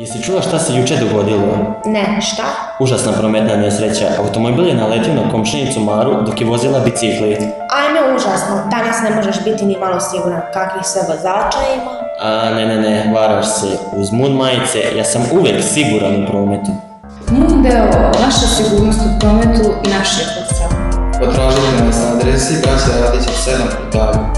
Jesi čula šta se juče dogodilo? Ne, šta? Užasna prometna nesreća. Automobil je naletio na komšinicu Maru dok je vozila bicikli. Ajme, užasno. Danas ne možeš biti ni malo siguran kakvih sve vozača ima. Ne, varaš se. Uz Moon majice ja sam uvek siguran u prometu. Moon d.o.o. Vaša sigurnost u prometu i naš je posao. Potražite nas na adresi Braća Radića 7 u Davu.